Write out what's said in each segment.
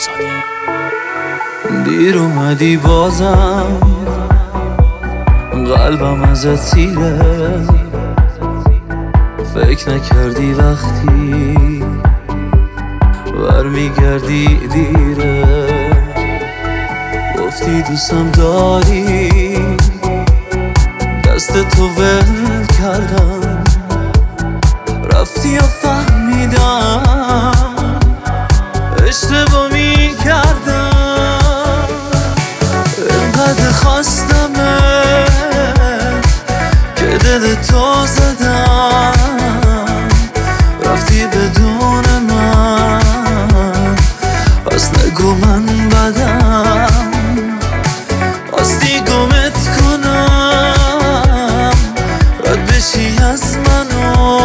دیر اومدی بازم قلبم ازت سیره، فکر نکردی وقتی برمیگردی دیره. گفتی دوستم داری، دست تو ول کردم، رفتی و فهمیدم اشتباه میکردم. اینقدر خواستمت که دل تو زدم، رفتی بدون من، پس نگو من بدم. خواستی گمت کنم، رد بشی از منو،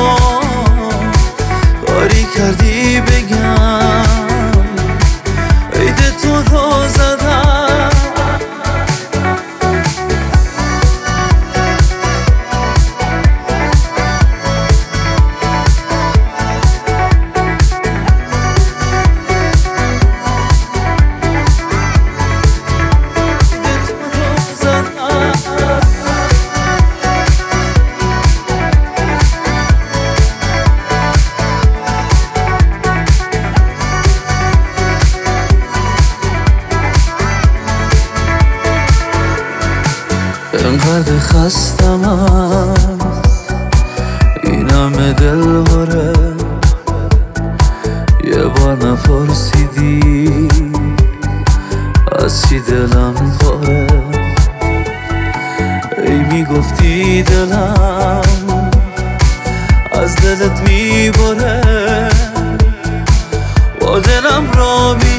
کاری کردی بگم عید تو رو زدم. اینقدر خستم از این همه دل باره، یه بار نپرسیدی از چی دلم پاره. ای میگفتی دلم از دلت میبره، با دلم را